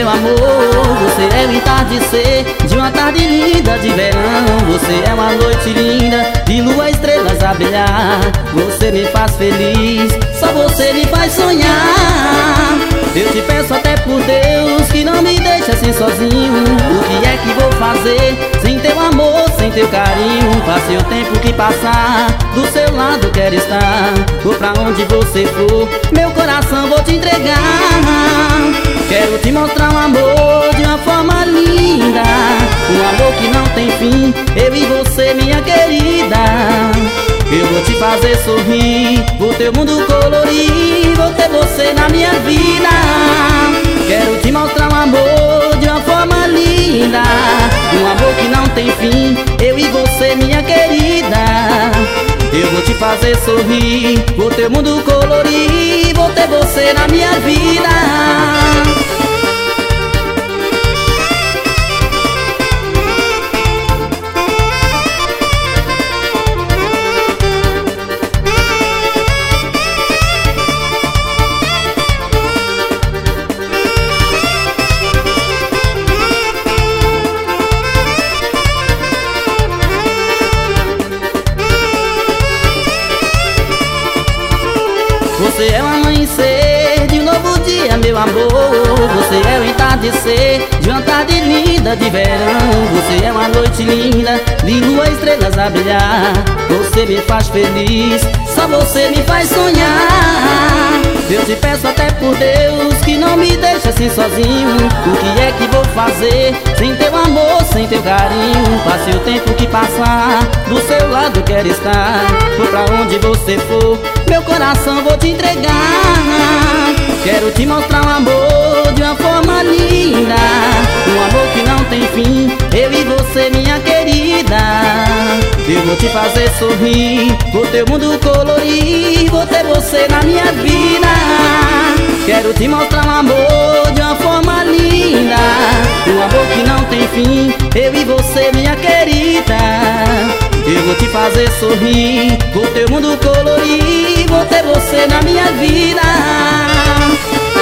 meu amor, você é o entardecer de uma tarde linda de verão. Você é uma noite linda de lua, estrelas a brilhar. Você me faz feliz, só você me faz sonhar. Eu te peço até por Deus que não me deixe assim sozinho. O que é que vou fazer sem teu amor, sem teu carinho? Passe o tempo que passar, do seu lado quero estar. Vou pra onde você for, meu coração vou te entregar. Quero te mostrar um amor de uma forma linda, um amor que não tem fim, eu e você, minha querida. Eu vou te fazer sorrir, vou teu mundo colorir, vou ter você na minha vida. Quero te mostrar um amor de uma forma linda, um amor que não tem fim, eu e você, minha querida. Eu vou te fazer sorrir, vou teu mundo colorir, vou ter você na minha vida. Você é o amanhecer de um novo dia, meu amor. Você é o entardecer de uma tarde linda de verão. Você é uma noite linda de lua, estrelas a brilhar. Você me faz feliz, só você me faz sonhar. Eu te peço até por Deus que não me deixe assim sozinho. O que é que vou fazer sem teu amor, sem teu carinho? Passe o tempo que passar, do seu lado quero estar. Vou pra onde você for, meu coração vou te entregar. Quero te mostrar um amor de uma forma linda, um amor que não tem fim, eu e você, minha querida. Eu vou te fazer sorrir, vou teu mundo colorir, vou ter você na minha vida. Quero te mostrar um amor de uma forma linda, um amor que não tem fim, eu e você, minha querida. Eu vou te fazer sorrir, vou teu mundo colorir, vou ter você na minha vida.